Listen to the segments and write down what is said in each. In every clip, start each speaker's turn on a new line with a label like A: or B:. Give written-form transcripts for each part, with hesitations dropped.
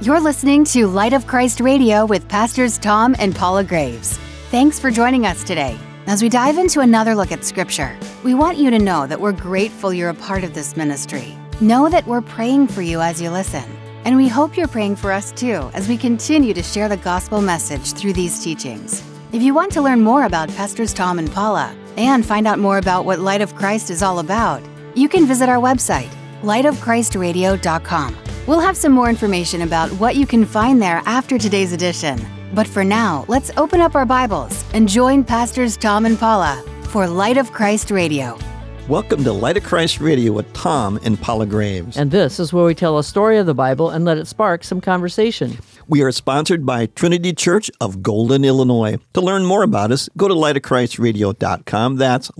A: You're listening to Light of Christ Radio with Pastors Tom and Paula Graves. Thanks for joining us today. As we dive into another look at Scripture, we want you to know that we're grateful you're a part of this ministry. Know that we're praying for you as you listen. And we hope you're praying for us too as we continue to share the gospel message through these teachings. If you want to learn more about Pastors Tom and Paula and find out more about what Light of Christ is all about, you can visit our website, lightofchristradio.com. We'll have some more information about what you can find there after today's edition. But for now, let's open up our Bibles and join Pastors Tom and Paula for Light of Christ Radio.
B: Welcome to Light of Christ Radio with Tom and Paula Graves.
C: And this is where we tell a story of the Bible and let it spark some conversation.
B: We are sponsored by Trinity Church of Golden, Illinois. To learn more about us, go to lightofchristradio.com. That's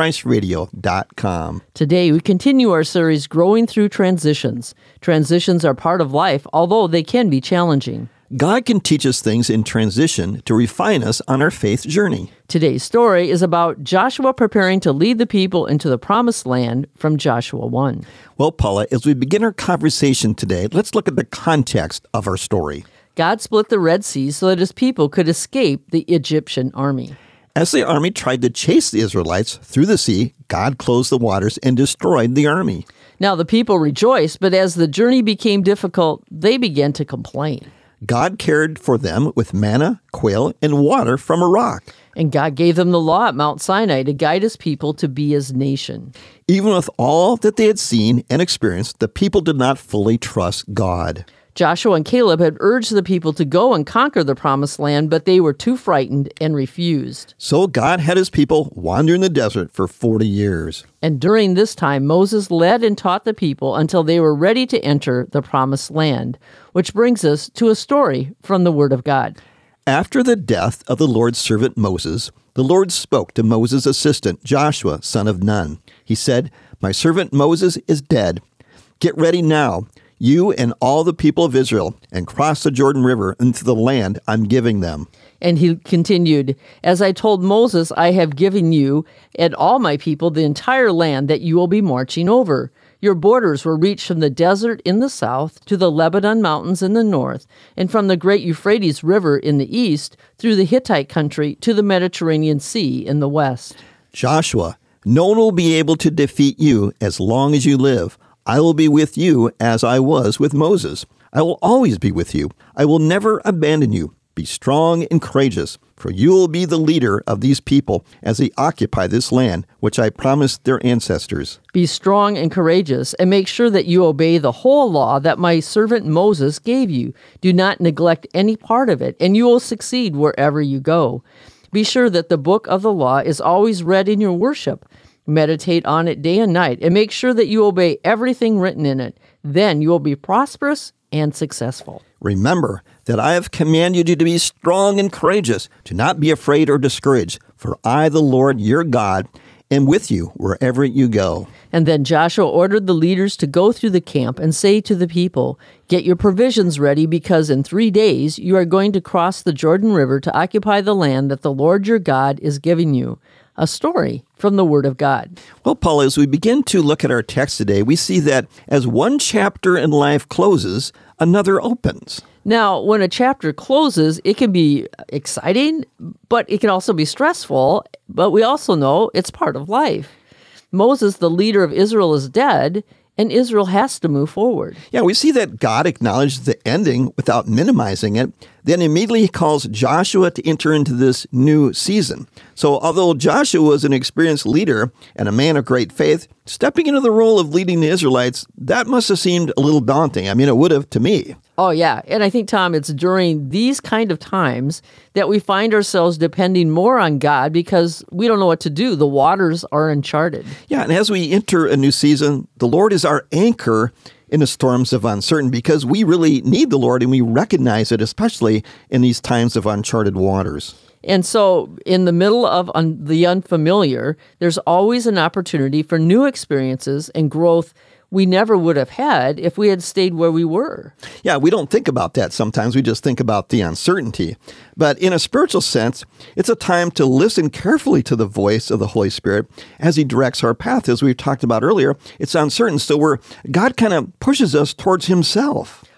B: lightofchristradio.com.
C: Today, we continue our series, Growing Through Transitions. Transitions are part of life, although they can be challenging.
B: God can teach us things in transition to refine us on our faith journey.
C: Today's story is about Joshua preparing to lead the people into the Promised Land from Joshua 1.
B: Well, Paula, as we begin our conversation today, let's look at the context of our story.
C: God split the Red Sea so that his people could escape the Egyptian army.
B: As the army tried to chase the Israelites through the sea, God closed the waters and destroyed the army.
C: Now the people rejoiced, but as the journey became difficult, they began to complain.
B: God cared for them with manna, quail, and water from a rock.
C: And God gave them the law at Mount Sinai to guide his people to be his nation.
B: Even with all that they had seen and experienced, the people did not fully trust God.
C: Joshua and Caleb had urged the people to go and conquer the Promised Land, but they were too frightened and refused.
B: So God had his people wander in the desert for 40 years.
C: And during this time, Moses led and taught the people until they were ready to enter the Promised Land, which brings us to a story from the Word of God.
B: After the death of the Lord's servant Moses, the Lord spoke to Moses' assistant, Joshua, son of Nun. He said, "My servant Moses is dead. Get ready now, you and all the people of Israel, and cross the Jordan River into the land I'm giving them."
C: And he continued, "As I told Moses, I have given you and all my people the entire land that you will be marching over. Your borders will reach from the desert in the south to the Lebanon mountains in the north, and from the great Euphrates River in the east through the Hittite country to the Mediterranean Sea in the west."
B: Joshua, no one will be able to defeat you as long as you live. I will be with you as I was with Moses. I will always be with you. I will never abandon you. Be strong and courageous, for you will be the leader of these people as they occupy this land, which I promised their ancestors.
C: Be strong and courageous, and make sure that you obey the whole law that my servant Moses gave you. Do not neglect any part of it, and you will succeed wherever you go. Be sure that the book of the law is always read in your worship. Meditate on it day and night, and make sure that you obey everything written in it. Then you will be prosperous and successful.
B: Remember that I have commanded you to be strong and courageous. Do not be afraid or discouraged, for I, the Lord your God, am with you wherever you go.
C: And then Joshua ordered the leaders to go through the camp and say to the people, "Get your provisions ready, because in 3 days you are going to cross the Jordan River to occupy the land that the Lord your God is giving you." A story from the Word of God.
B: Well, Paul, as we begin to look at our text today, we see that as one chapter in life closes, another opens.
C: Now, when a chapter closes, it can be exciting, but it can also be stressful. But we also know it's part of life. Moses, the leader of Israel, is dead, and Israel has to move forward.
B: Yeah, we see that God acknowledges the ending without minimizing it. Then immediately he calls Joshua to enter into this new season. So although Joshua was an experienced leader and a man of great faith, stepping into the role of leading the Israelites, that must have seemed a little daunting. I mean, it would have to me.
C: Oh, yeah. And I think, Tom, it's during these kind of times that we find ourselves depending more on God because we don't know what to do. The waters are uncharted.
B: Yeah, and as we enter a new season, the Lord is our anchor in the storms of uncertainty because we really need the Lord and we recognize it, especially in these times of uncharted waters.
C: And so in the middle of the unfamiliar, there's always an opportunity for new experiences and growth we never would have had if we had stayed where we were.
B: Yeah, we don't think about that sometimes. We just think about the uncertainty. But in a spiritual sense, it's a time to listen carefully to the voice of the Holy Spirit as he directs our path. As we've talked about earlier, it's uncertain. So God kind of pushes us towards himself.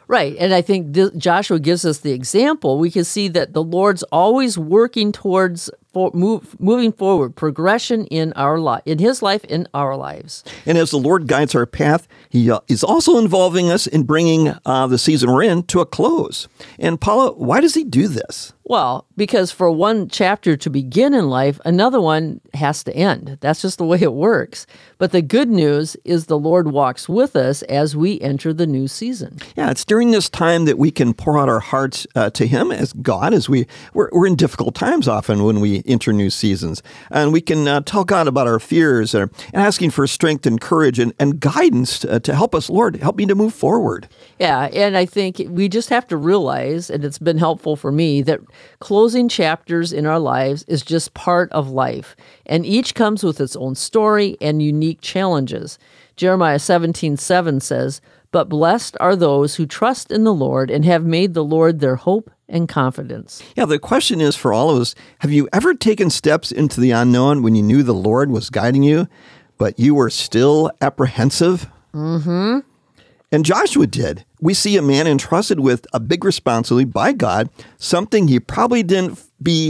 C: Right. And I think Joshua gives us the example. We can see that the Lord's always working towards moving forward, progression in in his life, in our lives.
B: And as the Lord guides our path, he is also involving us in bringing the season we're in to a close. And Paula, why does he do this?
C: Well, because for one chapter to begin in life, another one has to end. That's just the way it works. But the good news is the Lord walks with us as we enter the new season.
B: Yeah, it's during this time that we can pour out our hearts to him as God, as we're in difficult times often when we enter new seasons. And we can tell God about our fears and asking for strength and courage and guidance to help us. Lord, help me to move forward.
C: Yeah, and I think we just have to realize, and it's been helpful for me, that closing chapters in our lives is just part of life, and each comes with its own story and unique challenges. Jeremiah 17:7 says, "But blessed are those who trust in the Lord and have made the Lord their hope and confidence."
B: Yeah, the question is for all of us, have you ever taken steps into the unknown when you knew the Lord was guiding you, but you were still apprehensive?
C: Mm-hmm.
B: And Joshua did. We see a man entrusted with a big responsibility by God, something he probably didn't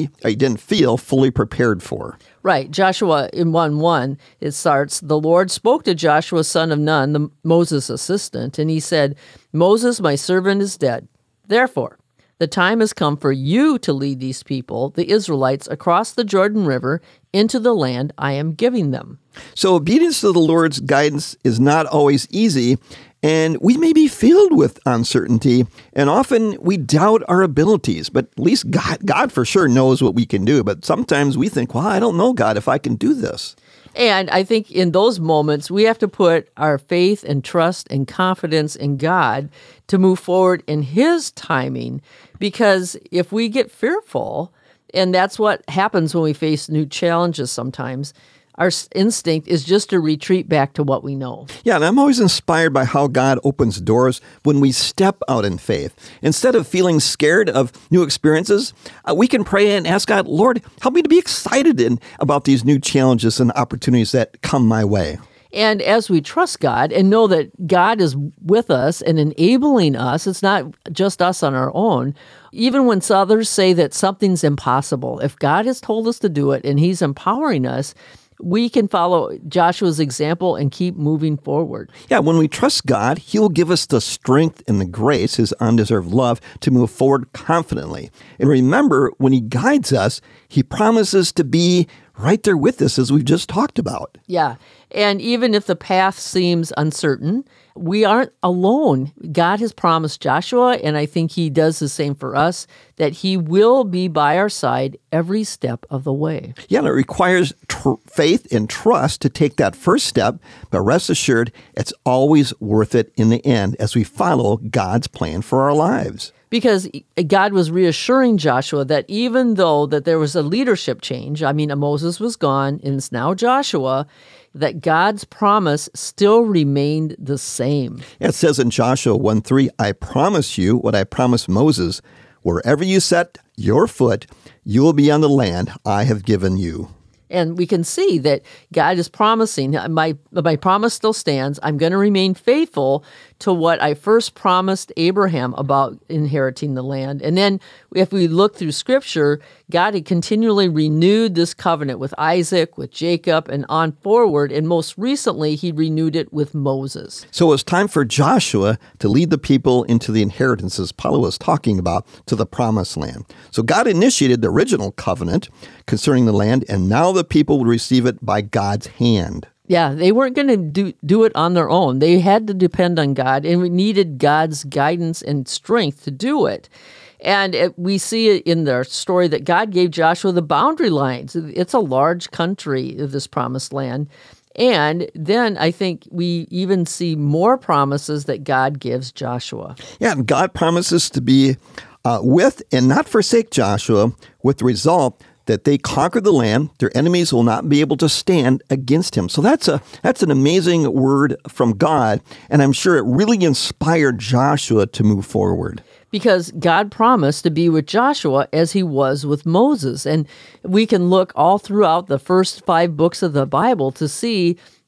B: feel fully prepared for.
C: Right. Joshua in 1:1, it starts, "The Lord spoke to Joshua, son of Nun, Moses' assistant, and he said, 'Moses, my servant, is dead. Therefore, the time has come for you to lead these people, the Israelites, across the Jordan River into the land I am giving them.'"
B: So obedience to the Lord's guidance is not always easy, and we may be filled with uncertainty, and often we doubt our abilities, but at least God for sure knows what we can do. But sometimes we think, well, I don't know, God, if I can do this.
C: And I think in those moments, we have to put our faith and trust and confidence in God to move forward in his timing, because if we get fearful, and that's what happens when we face new challenges sometimes, our instinct is just to retreat back to what we know.
B: Yeah, and I'm always inspired by how God opens doors when we step out in faith. Instead of feeling scared of new experiences, we can pray and ask God, Lord, help me to be excited about these new challenges and opportunities that come my way.
C: And as we trust God and know that God is with us and enabling us, it's not just us on our own. Even when others say that something's impossible, if God has told us to do it and he's empowering us, we can follow Joshua's example and keep moving forward.
B: Yeah, when we trust God, he'll give us the strength and the grace, his undeserved love, to move forward confidently. And remember, when he guides us, he promises to be right there with us, as we've just talked about.
C: Yeah, and even if the path seems uncertain, we aren't alone. God has promised Joshua, and I think he does the same for us, that he will be by our side every step of the way.
B: Yeah, and it requires faith and trust to take that first step, but rest assured, it's always worth it in the end as we follow God's plan for our lives.
C: Because God was reassuring Joshua that even though that there was a leadership change, Moses was gone and it's now Joshua, that God's promise still remained the same.
B: It says in Joshua 1:3, "I promise you what I promised Moses, wherever you set your foot, you will be on the land I have given you."
C: And we can see that God is promising, my promise still stands. I'm going to remain faithful to what I first promised Abraham about inheriting the land. And then if we look through Scripture, God had continually renewed this covenant with Isaac, with Jacob, and on forward. And most recently, he renewed it with Moses.
B: So it's time for Joshua to lead the people into the inheritances Paula was talking about, to the promised land. So God initiated the original covenant concerning the land, and now the people would receive it by God's hand.
C: Yeah, they weren't going to do it on their own. They had to depend on God, and we needed God's guidance and strength to do it. And we see in their story that God gave Joshua the boundary lines. It's a large country, this promised land. And then I think we even see more promises that God gives Joshua.
B: Yeah, and God promises to be with and not forsake Joshua, with the result that they conquer the land, their enemies will not be able to stand against him. So that's an amazing word from God, and I'm sure it really inspired Joshua to move forward.
C: Because God promised to be with Joshua as he was with Moses. And we can look all throughout the first 5 books of the Bible to see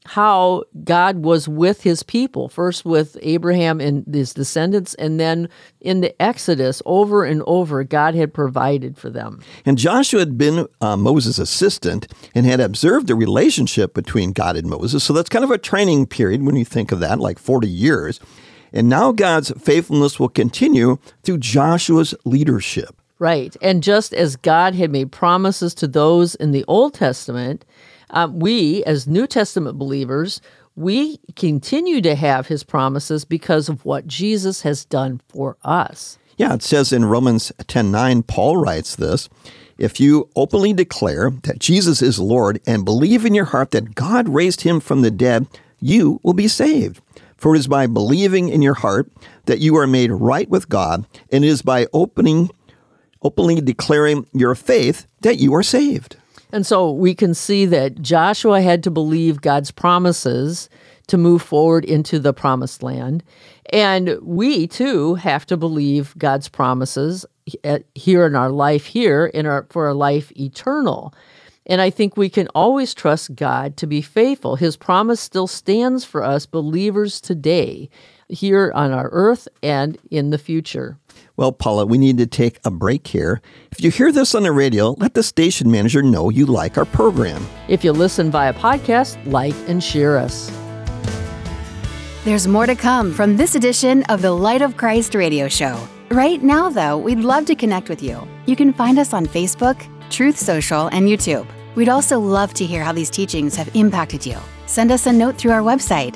C: how God was with his people, first with Abraham and his descendants, and then in the Exodus, over and over, God had provided for them.
B: And Joshua had been Moses' assistant and had observed the relationship between God and Moses. So that's kind of a training period when you think of that, like 40 years. And now God's faithfulness will continue through Joshua's leadership.
C: Right. And just as God had made promises to those in the Old Testament, we, as New Testament believers, we continue to have his promises because of what Jesus has done for us.
B: Yeah, it says in Romans 10:9, Paul writes this, "If you openly declare that Jesus is Lord and believe in your heart that God raised him from the dead, you will be saved. For it is by believing in your heart that you are made right with God, and it is by openly declaring your faith that you are saved."
C: And so we can see that Joshua had to believe God's promises to move forward into the promised land. And we, too, have to believe God's promises here in our life here, for our life eternal. And I think we can always trust God to be faithful. His promise still stands for us believers today, here on our earth and in the future.
B: Well, Paula, we need to take a break here. If you hear this on the radio, let the station manager know you like our program.
C: If you listen via podcast, like and share us.
A: There's more to come from this edition of the Light of Christ radio show. Right now, though, we'd love to connect with you. You can find us on Facebook, Truth Social, and YouTube. We'd also love to hear how these teachings have impacted you. Send us a note through our website,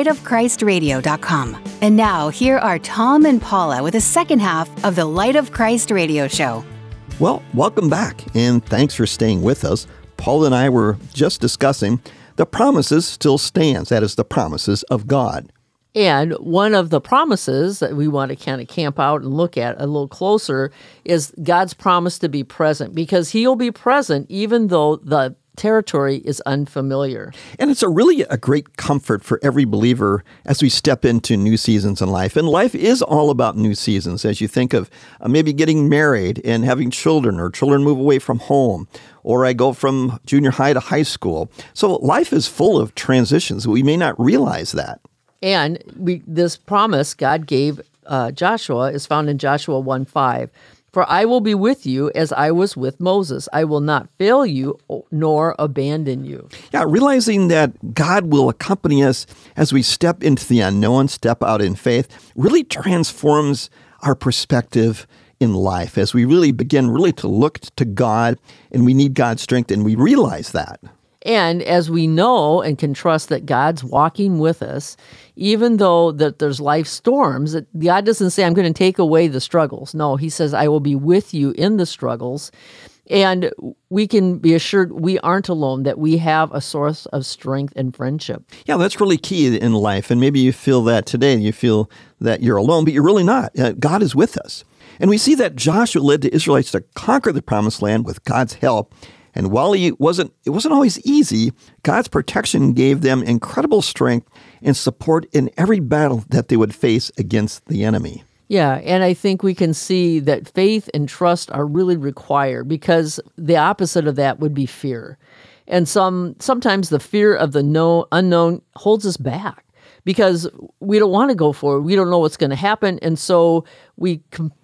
A: lightofchristradio.com. And now, here are Tom and Paula with the second half of the Light of Christ radio show.
B: Well, welcome back, and thanks for staying with us. Paul and I were just discussing the promises still stands. That is the promises of God.
C: And one of the promises that we want to kind of camp out and look at a little closer is God's promise to be present, because he'll be present even though the territory is unfamiliar.
B: And it's really a great comfort for every believer as we step into new seasons in life. And life is all about new seasons as you think of maybe getting married and having children, or children move away from home, or I go from junior high to high school. So life is full of transitions. We may not realize that.
C: And this promise God gave Joshua is found in Joshua 1:5. For I will be with you as I was with Moses. I will not fail you nor abandon you.
B: Yeah, realizing that God will accompany us as we step into the unknown, step out in faith, really transforms our perspective in life as we really begin to look to God, and we need God's strength, and we realize that.
C: And as we know and can trust that God's walking with us, even though that there's life storms, that God doesn't say, I'm going to take away the struggles. No, he says, I will be with you in the struggles. And we can be assured we aren't alone, that we have a source of strength and friendship.
B: Yeah, that's really key in life. And maybe you feel that today, and you feel that you're alone, but you're really not. God is with us. And we see that Joshua led the Israelites to conquer the promised land with God's help. And while it wasn't always easy, God's protection gave them incredible strength and support in every battle that they would face against the enemy.
C: Yeah, and I think we can see that faith and trust are really required, because the opposite of that would be fear. And sometimes the fear of the unknown holds us back, because we don't want to go forward. We don't know what's going to happen, and so we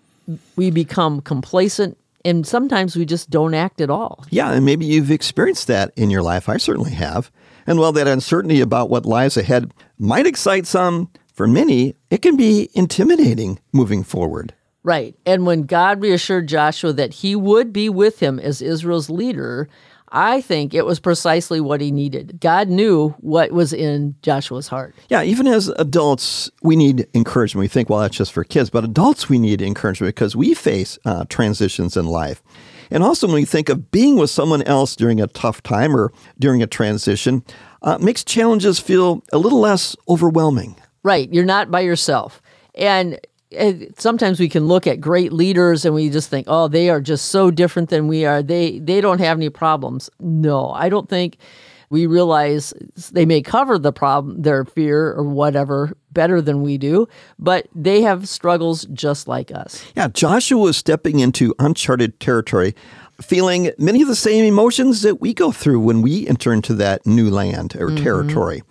C: become complacent. And sometimes we just don't act at all.
B: Yeah, and maybe you've experienced that in your life. I certainly have. And while that uncertainty about what lies ahead might excite some, for many, it can be intimidating moving forward.
C: Right. And when God reassured Joshua that he would be with him as Israel's leader, I think it was precisely what he needed. God knew what was in Joshua's heart.
B: Yeah, even as adults, we need encouragement. We think, well, that's just for kids. But adults, we need encouragement because we face transitions in life. And also when we think of being with someone else during a tough time or during a transition, makes challenges feel a little less overwhelming.
C: Right. You're not by yourself. And sometimes we can look at great leaders and we just think, oh, they are just so different than we are. They don't have any problems. No, I don't think we realize they may cover the problem, their fear or whatever, better than we do, but they have struggles just like us.
B: Yeah, Joshua was stepping into uncharted territory, feeling many of the same emotions that we go through when we enter into that new land or territory.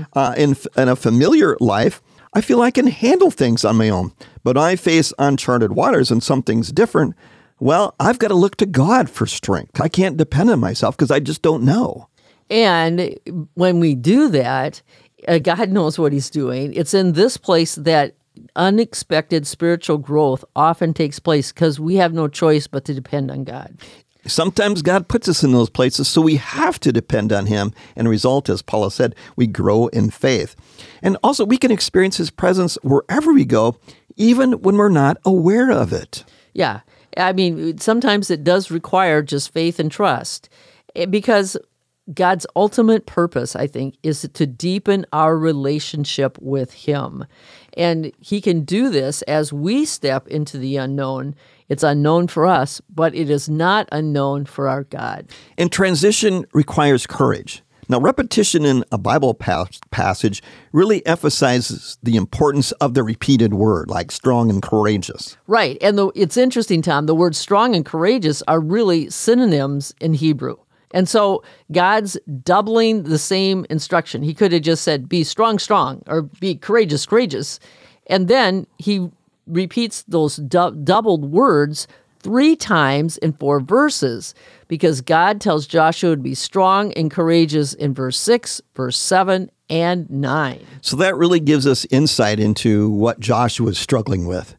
B: In a familiar life, I feel I can handle things on my own, but I face uncharted waters and something's different. Well, I've got to look to God for strength. I can't depend on myself because I just don't know.
C: And when we do that, God knows what he's doing. It's in this place that unexpected spiritual growth often takes place because we have no choice but to depend on God.
B: Sometimes God puts us in those places, so we have to depend on him. And the result, as Paula said, we grow in faith. And also, we can experience his presence wherever we go, even when we're not aware of it.
C: Yeah. I mean, sometimes it does require just faith and trust because God's ultimate purpose, I think, is to deepen our relationship with him. And he can do this as we step into the unknown. It's unknown for us, but it is not unknown for our God.
B: And transition requires courage. Now, repetition in a Bible passage really emphasizes the importance of the repeated word, like strong and courageous.
C: Right. And it's interesting, Tom, the words strong and courageous are really synonyms in Hebrew. And so God's doubling the same instruction. He could have just said, be strong, strong, or be courageous, courageous. And then he repeats those doubled words 3 times in 4 verses because God tells Joshua to be strong and courageous in verse 6, verse 7, and 9.
B: So that really gives us insight into what Joshua is struggling with.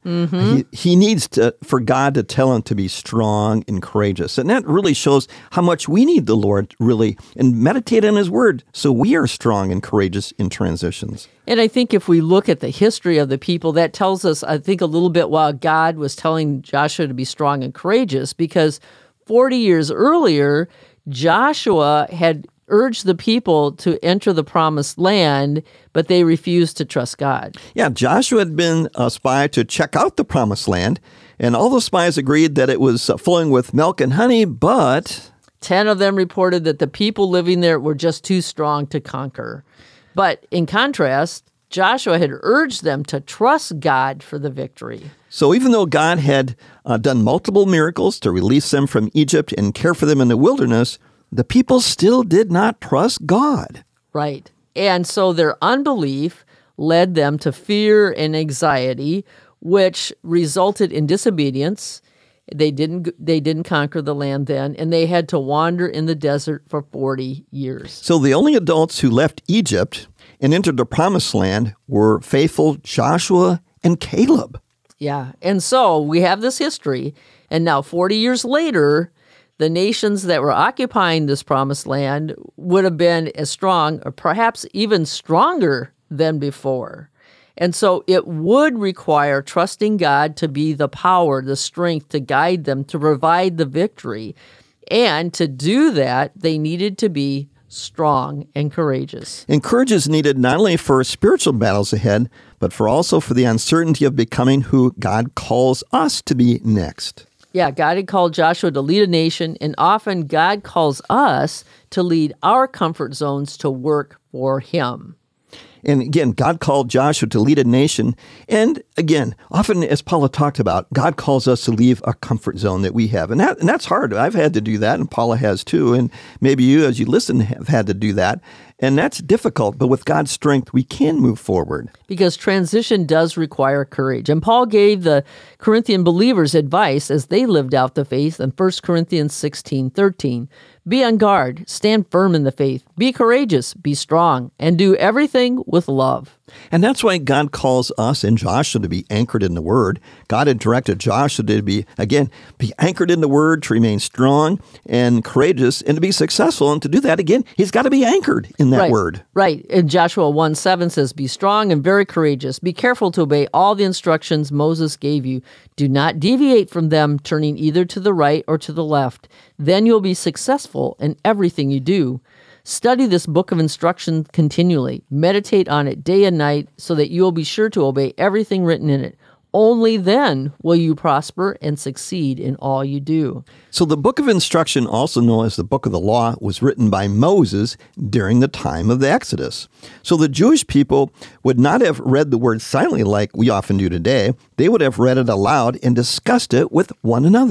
B: He needs for God to tell him to be strong and courageous. And that really shows how much we need the Lord really and meditate on his word so we are strong and courageous in transitions.
C: And I think if we look at the history of the people, that tells us, I think, a little bit while God was telling Joshua to be strong and courageous, because 40 years earlier, Joshua had urged the people to enter the promised land, but they refused to trust God.
B: Yeah, Joshua had been a spy to check out the promised land, and all the spies agreed that it was flowing with milk and honey, but
C: 10 of them reported that the people living there were just too strong to conquer. But in contrast, Joshua had urged them to trust God for the victory.
B: So even though God had done multiple miracles to release them from Egypt and care for them in the wilderness, the people still did not trust God.
C: Right. And so their unbelief led them to fear and anxiety, which resulted in disobedience. They didn't conquer the land then, and they had to wander in the desert for 40 years.
B: So the only adults who left Egypt and entered the promised land were faithful Joshua and Caleb.
C: Yeah. And so we have this history, and now 40 years later, the nations that were occupying this promised land would have been as strong, or perhaps even stronger than before. And so it would require trusting God to be the power, the strength to guide them, to provide the victory. And to do that, they needed to be strong and courageous.
B: And courage is needed not only for spiritual battles ahead, but also for the uncertainty of becoming who God calls us to be next.
C: Yeah, God had called Joshua to lead a nation, and often God calls us to lead our comfort zones to work for him.
B: And again, God called Joshua to lead a nation. And again, often as Paula talked about, God calls us to leave a comfort zone that we have. And that's hard. I've had to do that, and Paula has too. And maybe you, as you listen, have had to do that. And that's difficult, but with God's strength, we can move forward.
C: Because transition does require courage. And Paul gave the Corinthian believers advice as they lived out the faith in 1 Corinthians 16:13. Be on guard, stand firm in the faith, be courageous, be strong, and do everything with love.
B: And that's why God calls us and Joshua to be anchored in the Word. God had directed Joshua to be anchored in the Word, to remain strong and courageous, and to be successful. And to do that, again, he's got to be anchored in that Word.
C: Right. And Joshua 1:7 says, be strong and very courageous. Be careful to obey all the instructions Moses gave you. Do not deviate from them, turning either to the right or to the left. Then you'll be successful in everything you do. Study this book of instruction continually. Meditate on it day and night so that you will be sure to obey everything written in it. Only then will you prosper and succeed in all you do.
B: So the book of instruction, also known as the book of the law, was written by Moses during the time of the Exodus. So the Jewish people would not have read the word silently like we often do today. They would have read it aloud and discussed it with one another.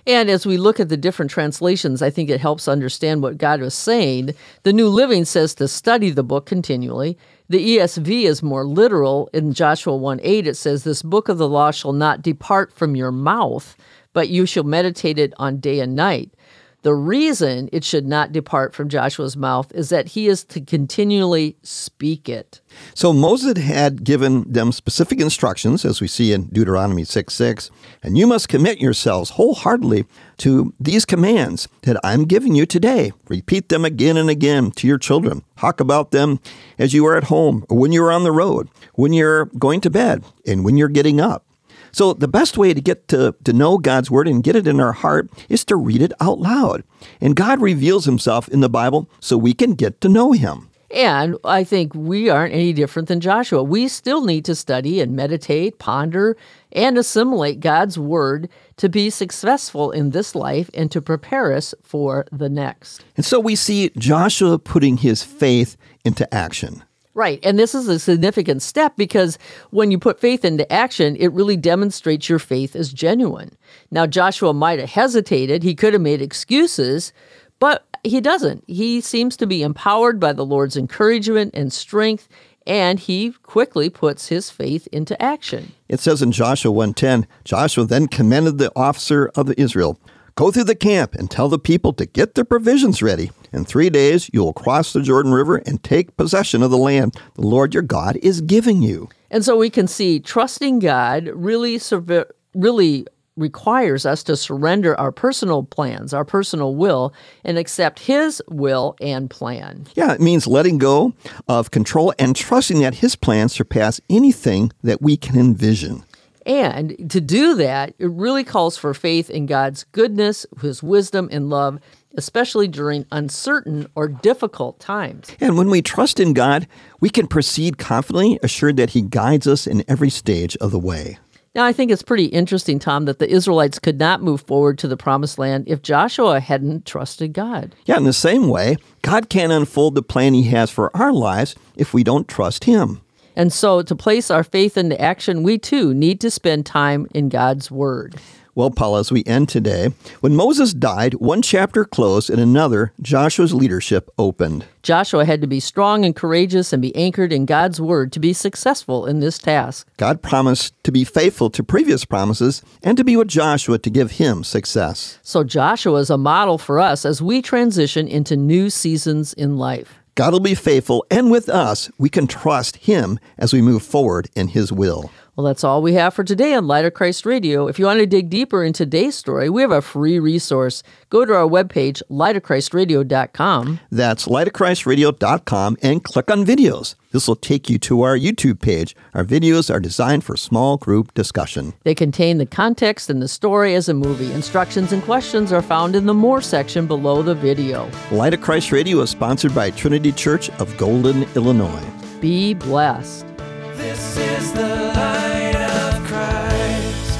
C: And as we look at the different translations, I think it helps understand what God was saying. The New Living says to study the book continually. The ESV is more literal. In Joshua 1:8, it says, "This book of the law shall not depart from your mouth, but you shall meditate it on day and night." The reason it should not depart from Joshua's mouth is that he is to continually speak it.
B: So Moses had given them specific instructions, as we see in Deuteronomy 6:6, and you must commit yourselves wholeheartedly to these commands that I'm giving you today. Repeat them again and again to your children. Talk about them as you are at home, or when you're on the road, when you're going to bed, and when you're getting up. So the best way to get to know God's Word and get it in our heart is to read it out loud. And God reveals himself in the Bible so we can get to know him.
C: And I think we aren't any different than Joshua. We still need to study and meditate, ponder, and assimilate God's Word to be successful in this life and to prepare us for the next.
B: And so we see Joshua putting his faith into action.
C: Right. And this is a significant step because when you put faith into action, it really demonstrates your faith is genuine. Now, Joshua might have hesitated. He could have made excuses, but he doesn't. He seems to be empowered by the Lord's encouragement and strength, and he quickly puts his faith into action.
B: It says in Joshua 1:10, Joshua then commanded the officer of Israel, "Go through the camp and tell the people to get their provisions ready. In 3 days, you will cross the Jordan River and take possession of the land the Lord your God is giving you."
C: And so we can see trusting God really requires us to surrender our personal plans, our personal will, and accept his will and plan.
B: Yeah, it means letting go of control and trusting that his plans surpass anything that we can envision.
C: And to do that, it really calls for faith in God's goodness, his wisdom and love, especially during uncertain or difficult times.
B: And when we trust in God, we can proceed confidently, assured that he guides us in every stage of the way.
C: Now, I think it's pretty interesting, Tom, that the Israelites could not move forward to the Promised Land if Joshua hadn't trusted God.
B: Yeah, in the same way, God can't unfold the plan he has for our lives if we don't trust him.
C: And so to place our faith into action, we too need to spend time in God's Word.
B: Well, Paul, as we end today, when Moses died, one chapter closed and another, Joshua's leadership, opened.
C: Joshua had to be strong and courageous and be anchored in God's Word to be successful in this task.
B: God promised to be faithful to previous promises and to be with Joshua to give him success.
C: So Joshua is a model for us as we transition into new seasons in life.
B: God will be faithful, and with us, we can trust him as we move forward in his will.
C: Well, that's all we have for today on Light of Christ Radio. If you want to dig deeper in today's story, we have a free resource. Go to our webpage, lightofchristradio.com.
B: That's lightofchristradio.com and click on videos. This will take you to our YouTube page. Our videos are designed for small group discussion.
C: They contain the context and the story as a movie. Instructions and questions are found in the More section below the video.
B: Light of Christ Radio is sponsored by Trinity Church of Golden, Illinois.
C: Be blessed.
D: This is the light of Christ.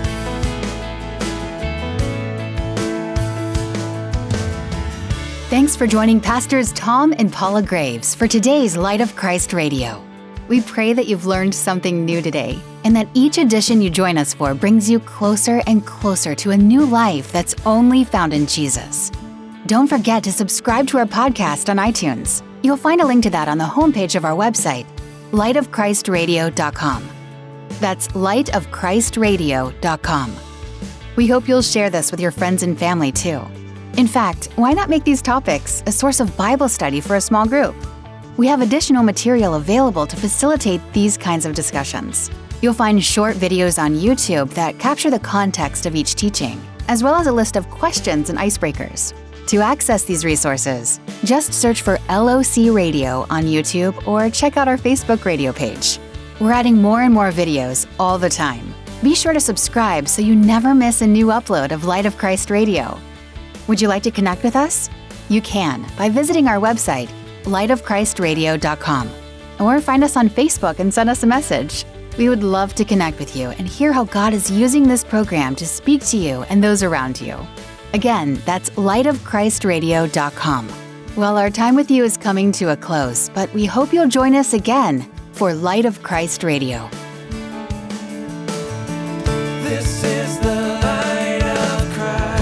A: Thanks for joining Pastors Tom and Paula Graves for today's Light of Christ Radio. We pray that you've learned something new today and that each edition you join us for brings you closer and closer to a new life that's only found in Jesus. Don't forget to subscribe to our podcast on iTunes. You'll find a link to that on the homepage of our website, lightofchristradio.com. That's lightofchristradio.com. We hope you'll share this with your friends and family too. In fact, why not make these topics a source of Bible study for a small group? We have additional material available to facilitate these kinds of discussions. You'll find short videos on YouTube that capture the context of each teaching, as well as a list of questions and icebreakers. To access these resources, just search for LOC Radio on YouTube or check out our Facebook radio page. We're adding more and more videos all the time. Be sure to subscribe so you never miss a new upload of Light of Christ Radio. Would you like to connect with us? You can by visiting our website, lightofchristradio.com, or find us on Facebook and send us a message. We would love to connect with you and hear how God is using this program to speak to you and those around you. Again, that's lightofchristradio.com. Well, our time with you is coming to a close, but we hope you'll join us again for Light of Christ Radio.
D: This is the light of Christ.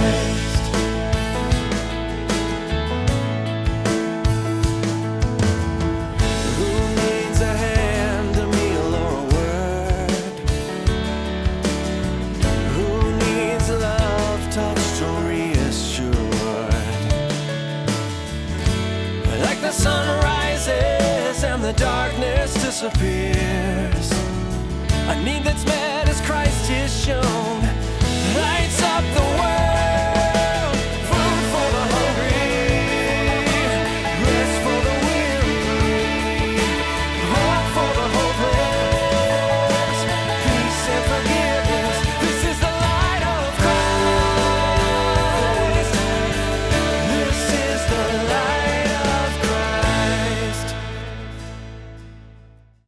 D: disappears. A need that's meant